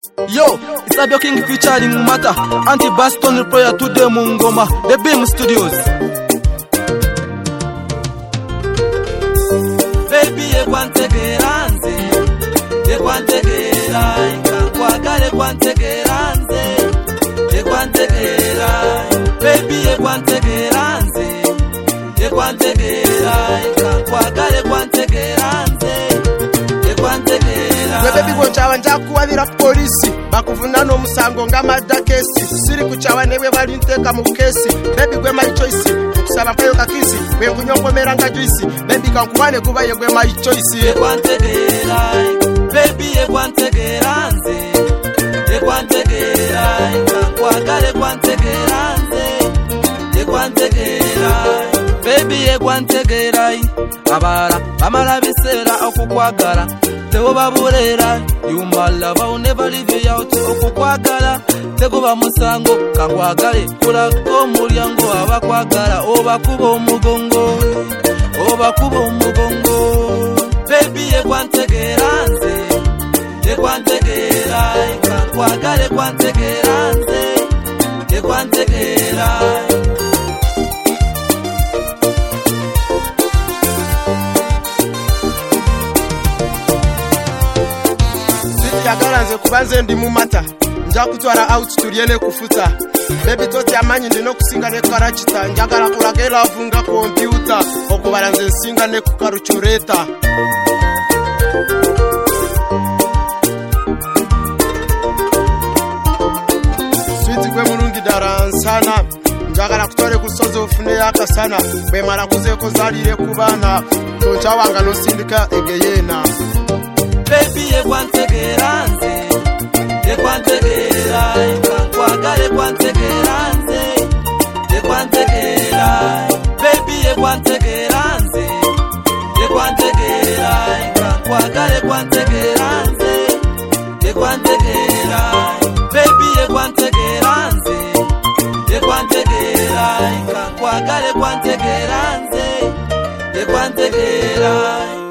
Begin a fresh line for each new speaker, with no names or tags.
Yo, it's Abio King featuring Mata, Anti-Baston Prayer to the Mungoma, the Beam Studios.
Baby, you want to get anzi, you want to get I kwagale kwante geranze, you want to get baby, you want to get anzi, you want to get I kwagale kwante geranze, you want to get
baby gochawa njakuwabira polisi bakuvuna no musango ngamada kesi siri kuchawa newe bali nteka mu kesi baby gwe my choice kusaba payo kakisi gwe kunyongomera nga juice baby kankubane kuba yegwe my choice
ekwantegera baby ekwantegera nze ekwantegera kwagale kwantegera nze ekwantegera baby ekwantegera abara bamala bisera okukwagala Tego baburera, you my love, I'll never leave you out. Okukwagala, tego bamusango, kakwagale, kula ko mulyango abakwagala, obakubo mugongo, obakubo mugongo. Baby ekwantegera nze, ekwantegera, kakwagale kwantegera nze, ekwantegera.
Yagaranze kubanze ndi mu mata nja kutwara out turiene kufuta baby toti amanyi ndino kusinga ne karachita njagala kulagera avunga computer okubaranze nsinga ne kukaruchureta Sweet gwe mulungi daransana njagala kutware kusozo ofune yakasana bwe mara kuzeko zalire kubana toncha wanga no sindika egeyena
Baby, ekwantegera nze, ekwantegera, kwagale kwantegera nze, ekwantegera. Baby, ekwantegera nze, ekwantegera, kwagale kwantegera nze, ekwantegera. Baby, ekwantegera nze, ekwantegera, kwagale kwantegera nze, ekwantegera.